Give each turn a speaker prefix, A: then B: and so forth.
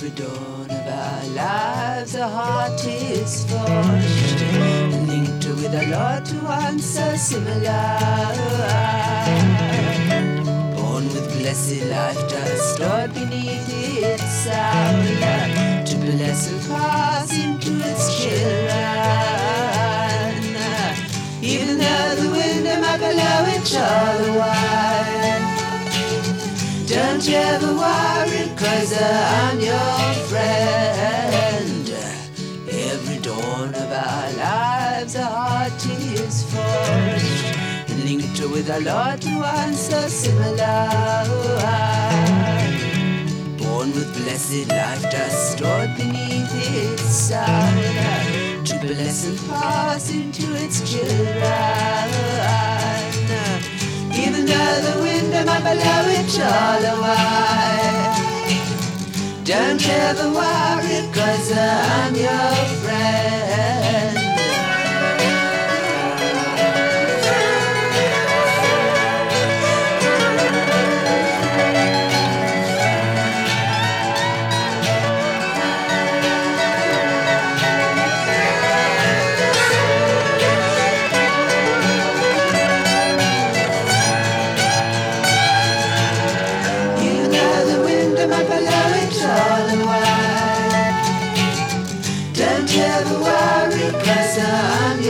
A: Every dawn of our lives, our heart is forged, linked with a Lord to one so similar. Born with blessed life dust stored beneath its soul, to bless and pass into its children. Even though the wind might blow it all the while, don't you ever worry, 'cause I'm your friend. Every dawn of our lives, our heart is forged, linked with a Lord to one so similar. Born with blessed life dust stored beneath its soul, to bless and pass into its children. Even though the wind might blow it all away, don't ever worry, 'cause I'm your friend. Don't ever worry, 'cause I'm